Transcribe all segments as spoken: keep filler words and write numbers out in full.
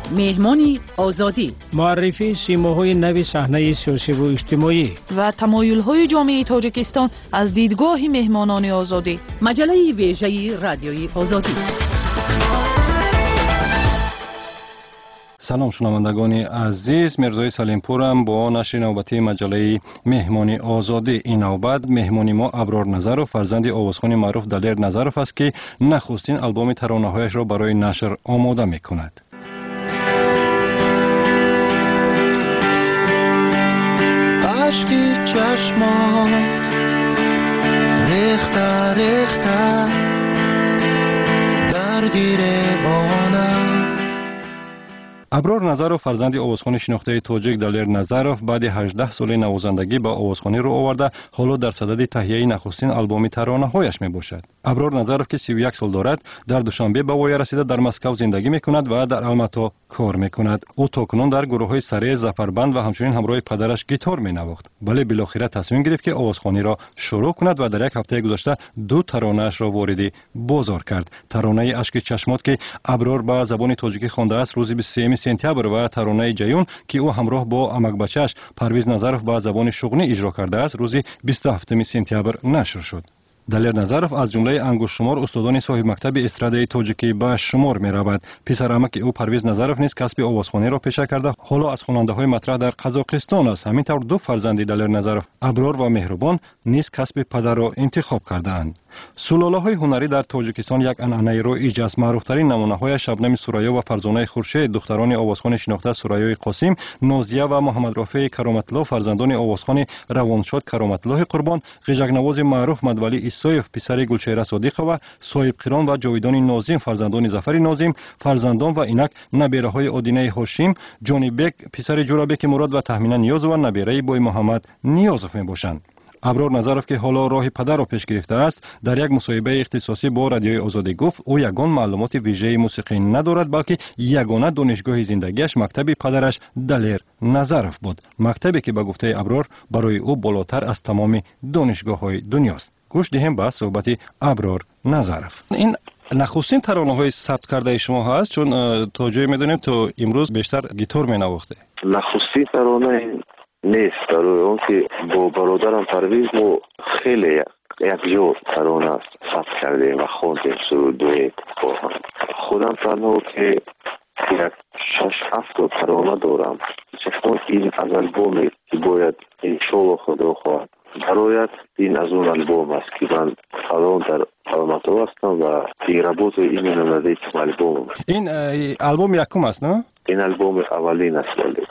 مهمانی آزادی، معرفی سیماهای نوی صحنه سیاسی و اجتماعی و تمایل‌های جامعه تاجیکستان از دیدگاه مهمانان آزادی. مجله ویژه رادیوی آزادی. سلام شنوندگان عزیز، مرزای سلیمپورم با نشر نوبتی مجله مهمانی آزادی. این نوبت مهمانی ما ابرار نظرов فرزند آوازخوان معروف دلیر نظرов است که نخستین آلبوم ترانه‌هایش را برای نشر آماده می‌کند. عشقی چشمان ریخته ریخته در گریبانم. ابرار نظرов فرزند آوازخوان شناخته تاجیک دلیر نظرов بعد هجده سال نوازندگی با آوازخوانی رو آورده، حالا در صدد تهیه نخستین آلبوم ترانه‌هایش میباشد. ابرار نظرов که سی و یک سال دارد، در دوشنبه به وای رسیده در مسکو زندگی میکند و در الماتا کار میکند. او تاکنون در گروه‌های سره زفربند و همچنین همراه پدرش گیتار مینواخت. ولی بالاخره تصمیم گرفت که آوازخوانی را شروع کند و در یک هفته گذشته دو ترانه‌اش را وارد بازار کرد. ترانه اشک چشمات که ابرار به زبان تاجیکی خوانده است روز بیست و سوم سپتامبر و ترانه جیون که او همراه با امک بچه‌اش پرویز نظرов به زبان شغنی اجرا کرده است روز بیست و هفتم سپتامبر نشر شد. دلیر نظرов از جمله انگشت شمار استادان صاحب مکتب استراده تاجیکی به شمار می رود. پسر عمک او پرویز نظرов نیز کسب آوازخوانی را پیشه کرده، حالا از خواننده های مطرح در قزاقستان است. همینطور دو فرزند دلیر نظرov ابرار و مهربان نیز کسب پدر را انتخاب کردند. سلاله های هنری در تاجیکستان یک عنعنه رایج است. معروفترین نمونه های شبنم سوریا و فرزانه خورشید دختران آوازخوان شناخته سوریای قاسم، نازیه و محمد رافع کرامت الله فرزندان آوازخوان روانشاد کرامت الله قربان، غیجک نواز معروف مدولی ایسایف پسر گلچهره صادقه و صاحب قران و جاویدان ناظم فرزندان ظفر ناظم، فرزندان و اینک نبیره های آدینه هاشم، جانی بک پسر جورابک مراد و تهمینه نیاز و نبیره بوی محمد نیازف میباشند. ابرار نظرov که حالا راه پدر را پیش گرفته است، در یک مصاحبه اختصاصی با رادیوی آزادی گفت او یگان معلومات ویژه موسیقی ندارد، بلکه یگانه دانشگاه زندگیش مکتب پدرش دلیر نظرov بود، مکتبی که به گفته ابرار برای او بالاتر از تمام دانشگاه‌های دنیاست. گوش دهیم به صحبت ابرار نظرov. این نخستین ترانه‌های ثبت کرده شما هست، چون تا جایی می‌دونیم تو امروز بیشتر گیتار می‌نواخته. نخستین ترانه نیست، برای اون که با برادرم پرویز ما خیلی یک جور ترانه ثبت کردیم و خوندیم سرودوی با هم. خودم تنها که یک شش هفت ترانه دارم، چون این از البومی که باید انشالله خدا خواهد برایت این از اون البوم است که من الان در الماتا هستم و پیرابوت این نمده که البوم. این البوم یکم است نه؟ این البوم اولین است.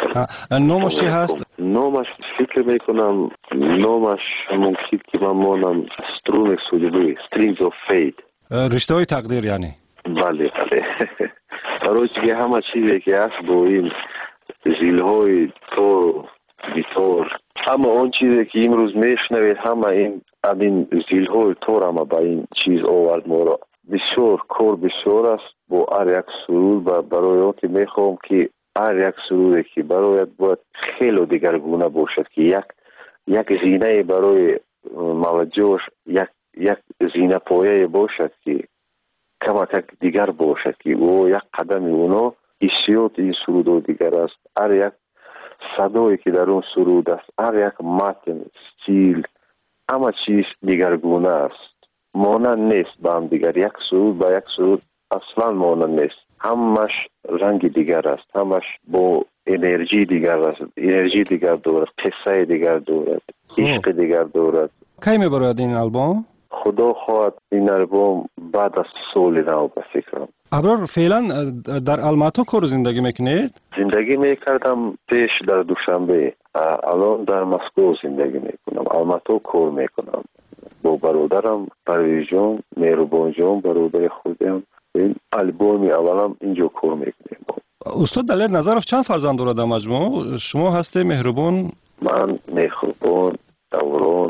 نامش چی هست؟ نامش فکر میکنم نامش ممکن که من مانم سترون سولیبی Strings of Fate، رشته های تقدیر یعنی. بله بله. برای که همه چیزی که هست با این زیل های تور گیتار، همه اون چیزی که امروز میشنوید همه این این زیل های تور همه با این چیز آورد ما را. بسیار کار بسیار است با هر یک سرود و برای اون که میخوام که هر یک سرودی که برایت باید خیلی دیگرگونه باشد که یک یک زینه برای موجهش یک یک زینه پایه باشد که کمک دیگر باشد که او یک قدم اونا حسیات این سرود دیگر است. هر یک صدایی که در اون سرود است، هر یک متن، استیل، همه چیز دیگرگونه است، مانند نیست با هم دیگر. یک سرود با یک سرود اصلا مانند نیست، همش رنگ دیگر است، همش با انرژی دیگر است، انرژی دیگر دارد، قصه دیگر دارد، عشق دیگر دارد. کی میبرد این آلبوم؟ خدا خواهد این آلبوم بعد از سال نو به فکرم. ابرار فعلا در الماتا کار زندگی میکنید؟ زندگی میکردم پیش در دوشنبه، الان در مسکو زندگی میکنم. الماتا کار میکنم با برادرم پرویز جان، مهربان جان برادر خودم. این البوم اولم اینجا کار میکنیم. استاد دلیر نظرov چند فرزند دارد در مجموع؟ شما هستی مهربان؟ من مهربان، دوران،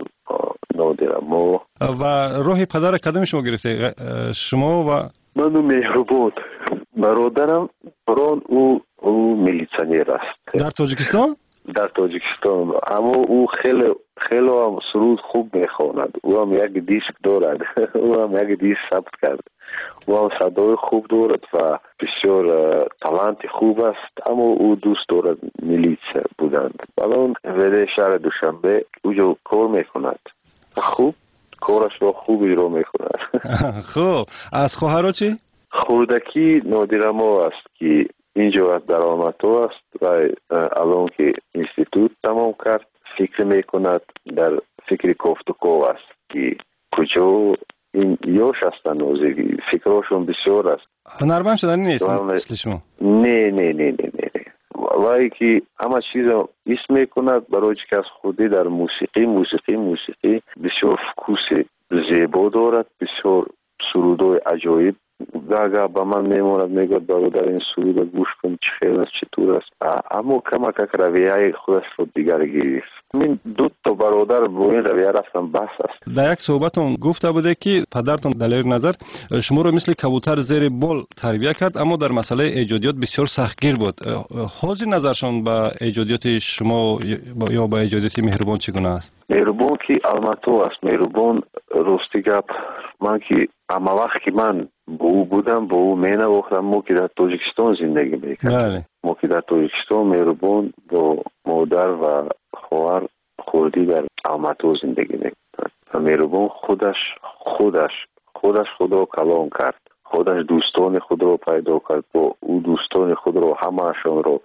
نادرمو. و راه پدر کدام شما گرفته؟ شما و من مهربان. برادرم بران او او میلیسیونر است در تاجیکستان. در تاجیکستان اما او خیلی خیلی هم سرود خوب میخواند. او هم یک دیسک دارد. او هم یک دیسک ثبت کرد. و صدای خوب دارد و بسیار تالنت خوب است، اما او دوست دارد میلیس بودند. الان ولی شهر دوشنبه اونجا کار میکند، خوب کارش را خوبی رو میکند. خب از خواهرها چی؟ خوردکی نادرما است که اینجا در آماتو است و الان که اینستیتوت تمام کرد فکر میکند، در فکر کوفتکو است که کجا این یوش هستن نوزگی، فکرشون بسیار است. هنرمند شدن نیست مثل شما؟ نه نه نه نه نه وای که همه چیز اسم میکند برای که از خودی در موسیقی موسیقی موسیقی بسیار فکوس زیبا دارد، بسیار سرودای عجایب گاگا با من میموند، میگوید برادر این سرود گوش کن چه خیلی است چطور است، اما کمک یک رویه خودش رو دیگر گرفت. من دو تا برادر با این رویه رفتم بس است. در یک صحبتون گفته بوده که پدرتون دلیر نظر شما رو مثل کبوتر زیر بال تربیت کرد، اما در مسئله ایجادیات بسیار سختگیر بود. حاضر نظرشون به ایجادیات شما یا به ایجادیات مهربان چگونه است؟ مهربان که الماتو است، مهربان راستی گپ من که اما وقت که من با او بودم با او می نواختم، ما که در تاجیکستان زندگی میکردم، ما که در تاجیکستان مهربان با مادر و خواهر خوردی در الماتو زندگی میکردم. مهربان خودش خودش خودش خدا کلام کرد، خودش دوستان خود رو پیدا کرد، با او دوستان خود رو همهشون رو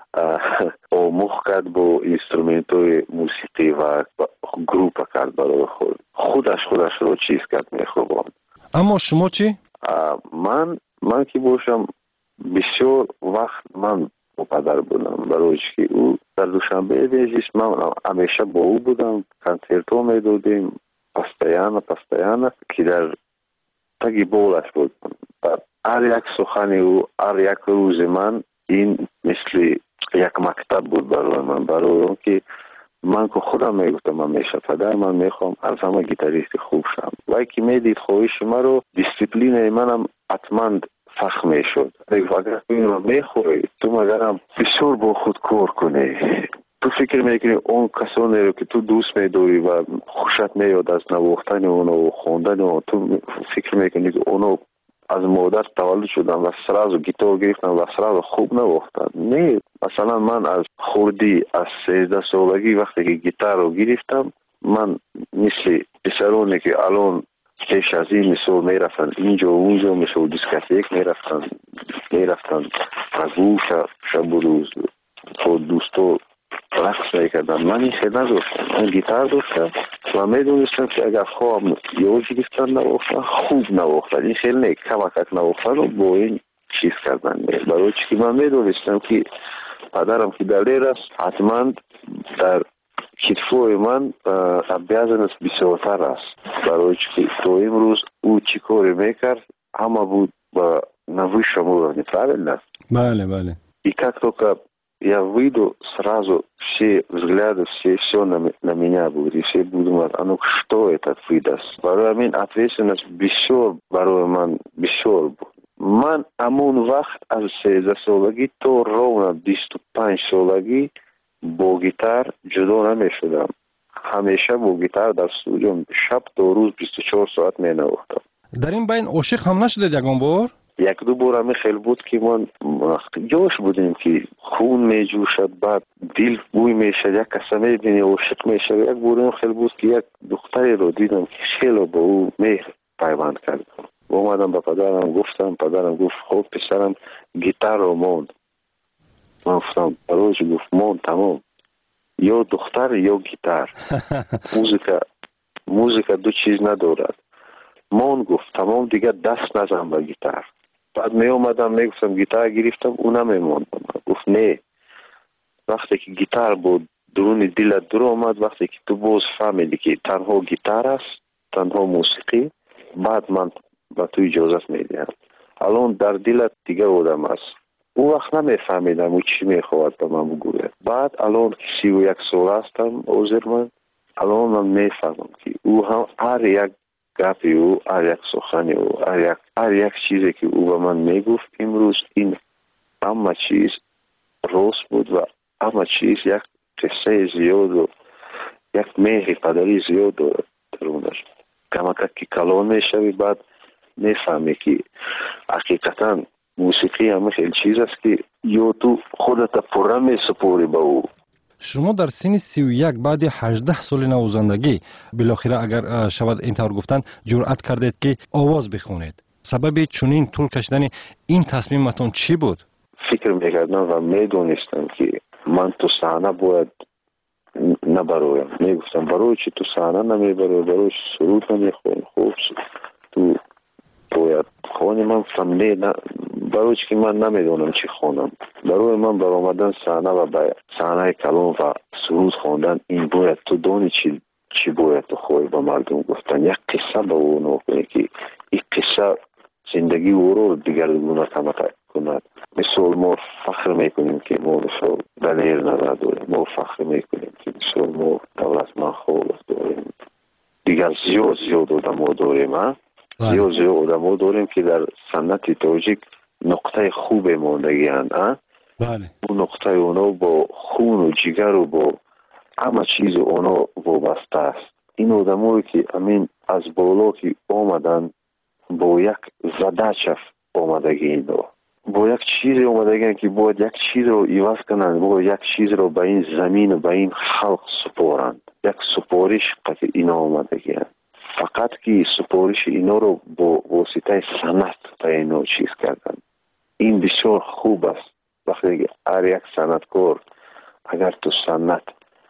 آموخت کرد با اینسترومنت های موسیقی و گروپ کرد برای خود، خودش خودش رو چیز کرد مهربان. اما شما چی؟ من من که باشم بسیار وقت من با پدر بودم، برای که او در دوشنبه بیزیش من همیشه با او بودم، کنسرتو میدادیم پستیانه پستیانه که در تگی بولش بود. هر یک سخن او هر یک روز من این مثل یک مکتب بود برای من، برای اون که من که خودم میگفتم همیشه پدر من میخوام از همه گیتاریست خوب شم، وای که میدید خواهش من رو دیسپلین منم حتما فخ میشد. اگر این رو میخوری تو مگرم بسیار با خود کار کنی، تو فکر میکنی اون کسانی رو که تو دوست میداری و خوشت میاد از نواختن اونو و خوندن اونو، تو فکر میکنی که اونو از مادر تولد شدن و سراز گیتار گرفتن و سراز خوب نواختن. نه، مثلا من از خوردی از سیزده سالگی وقتی که گیتار رو گرفتم، من مثل پسرانی که الان پیش از این مثل میرفتن اینجا و اونجا مثل دیسکاتیک میرفتن میرفتن پگو شب و روز با دوستو رقص میکردم، من این خیلی نداشتم، من گیتار داشتم و میدونستم که اگر خواهم یوز گرفتن نواختن خوب نواختن، این خیلی نه کمکک نواختن رو با این چیز کردن. برای چی که من میدونستم که پدرم که دلیر است حتما در کتفوی من بیازنست بسیارتر است، برای چی که تو امروز او چی کاری میکرد همه بود با نوی شما неправильно است. Бale, bale. И как только я выйду, сразу все взгляды, все, все на, на меня будут. И все будут думать, а ну что это выдаст? Барой мен ответственность бисёр, барой ман бисёр буд. Ман амон вақт аз сездах солаги то ровно бисту панҷ солаги бо гитар ҷудо намешудам. ҳамеша бо гитар дар студио шаб то рӯз бисту чор соат менавохтам. дар ин байн ошиқ ҳам нашудед ягон бор? یک دو بار همی خیلی بود که من جوش بودیم که خون می جوشد، بعد دل بوی می شد، یک کسی می بینی عاشق می شد. یک بار هم خیلی بود که یک دختری رو دیدم که خیلی با او مهر پیوند کردم. اومدم به پدرم گفتم، پدرم گفت خب پسرم گیتار رو موند. من گفتم پروش گفت موند تمام، یا دختر یا گیتار. موزیکا موزیکا دو چیز ندارد. مون گفت تمام دیگه دست نزن به گیتار. بعد می اومدم می گفتم گیتار گرفتم اونم میموندم. گفت نه، وقتی که گیتار بود درون دلت در اومد، وقتی که تو باز فهمیدی که تنها گیتار است، تنها موسیقی، بعد من به تو اجازت میدم. الان در دلت دیگه آدم است. اون وقت نمیفهمیدم او چی میخواد به من بگوید. بعد الان سی و یک سال هستم عذر من، الان من میفهمم که او هم هر یک گپی او، هر یک سخنی او، هر یک هر یک چیزی که او به من میگفت امروز این همه چیز راست بود و همه چیز یک قصه زیاد و یک مهر پدری زیاد دارد درونش. کمکت که کلان میشوی، بعد میفهمی که حقیقتا موسیقی هم خیلی چیز است که یا تو خودت پره میسپوری به او. شما در سن سی و یک بعد هجده سال نوازندگی بالاخره اگر شود اینطور گفتن جرأت کردید که آواز بخونید. سبب چنین طول کشیدن این تصمیمتون چی بود؟ فکر میکردم و میدونستم که من تو صحنه باید نبرویم. میگفتم برای چی تو صحنه نمیبروی، برای چی سرود نمیخونی، خوب تو باید خونی. من فهمیده نه برای چی که من نمیدونم چی خونم. برای من بر آمدن صحنه و به صحنه کلام و سرود خوندن این باید تو دونی چی چی باید تو خوی به مردم گفتن. یک قصه به او نکنی که این قصه زندگی او رو دیگرگونه کند. مثل ما فخر میکنیم که ما مثل دلیر نظر داریم، ما فخر میکنیم که مثل ما دولتمند خوب داریم. دیگر زیاد زیاد آدم ها داریم ها؟ زیاد زیاد آدم ها داریم که در سنت تاجیک نقطه خوب ماندگی هستند ها؟ بله. اون نقطه اونا با خون و جگر و با همه چیز اونا وابسته است. این آدم هایی که امین از بالا که آمدن با یک زده چف آمدگی اینا، با یک چیز آمدگی که باید یک چیز رو ایواز کنند، باید یک چیز رو به این زمین و به این خلق سپارند. یک سپارش قطع اینا آمدگی هست. فقط که سپارش اینا رو با واسطه سنت به اینا چیز کردن. این بسیار خوب است. وقتی هر یک سنتکار اگر تو سنت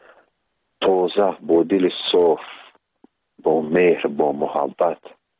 تازه با دل صاف، با مهر، با محبت،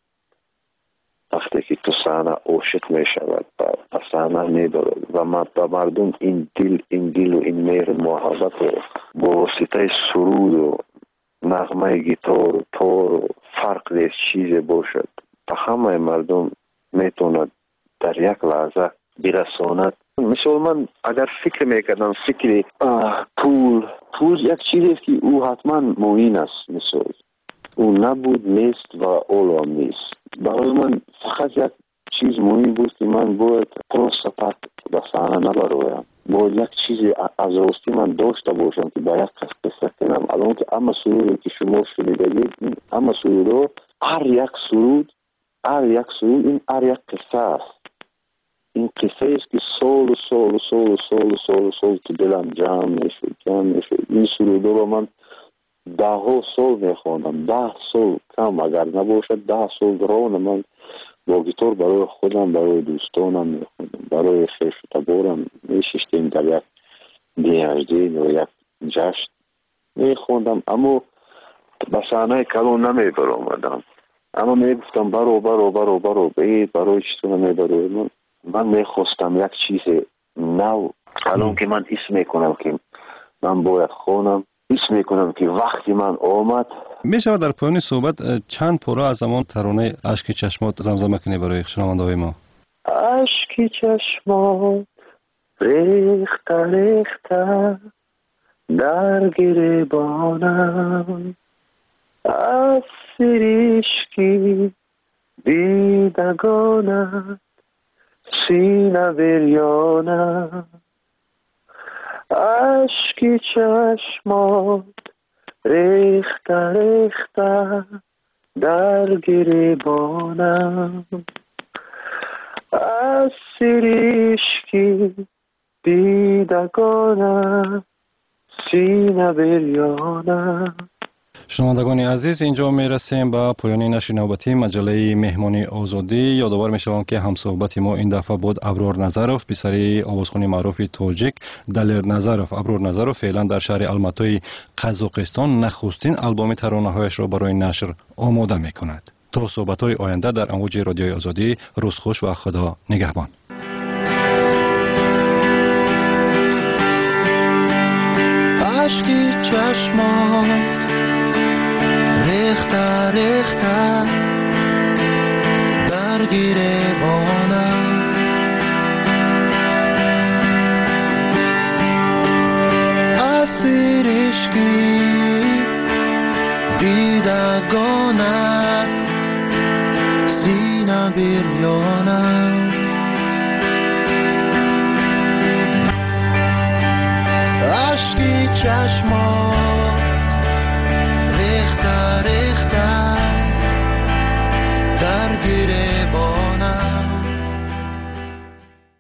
وقتی که تو صحنه عاشق می شود و صحنه می دارد و ما به مردم این دل این دل و این مهر محبت رو با واسطه سرود و نغمه گیتار و تار و فرق نیست چیزی باشد به همه مردم میتوند در یک لحظه برساند. مثل من اگر فکر میکردم فکر پول پول یک چیزی است که او حتما معین است. مثل او نبود نیست و اولو نیست. برای من فقط یک چیز مهم بود که من باید پروس سپک به صحنه نبرویم. باید یک چیزی از راستی من داشته باشم که به یک قصه کنم. الان که اما سرودی که شما شنیدید، اما سرود هر یک سرود هر یک سرود این هر یک قصه است. این قصه است که سال و سال و سال و سال و سال و سال تو دلم جمع میشد جمع میشد. این سرود رو من ده ها سال میخوانم، ده سال کم اگر نباشد ده سال ران من با گیتار برای خودم، برای دوستانم میخوندم، برای خیش و تبارم میششتیم در یک دیهجدین و یک جشن میخوندم. اما به صحنه کلون نمیبر آمدم. اما میگفتم برو برو برو برو بید برای چیزو نمیبرو. من, من میخواستم یک چیز نو. الان که من اسم میکنم که من باید خونم، اسم میکنم که وقتی من آمد. میشه در پایان صحبت چند پاره از زمان ترانه اشک چشمات زمزمه کنی برای شنونده های ما؟ اشک چشمات ریخته ریخته در گریبانم، از سریشکی دیدگانم سینه بریانم. اشکی چشمات ریخته ریخته در گریبانم، از سریشکی دیدگانم سینه بریانم. شنوندگان عزیز، اینجا می رسیم به پایان نشر نوبتی مجله مهمانی آزادی. یادآور می شوم که همصحبت ما این دفعه بود ابرار نظروف، پسر آوازخوان معروف تاجیک دلیر نظروف. ابرار نظروف فعلا در شهر الماتای قزاقستان نخستین البوم ترانه‌هایش را برای نشر آماده می کند. تا صحبت های آینده در امواج رادیوی آزادی، روز خوش و خدا نگهبان. اشکی چشمات ریخته ریخته در گریبان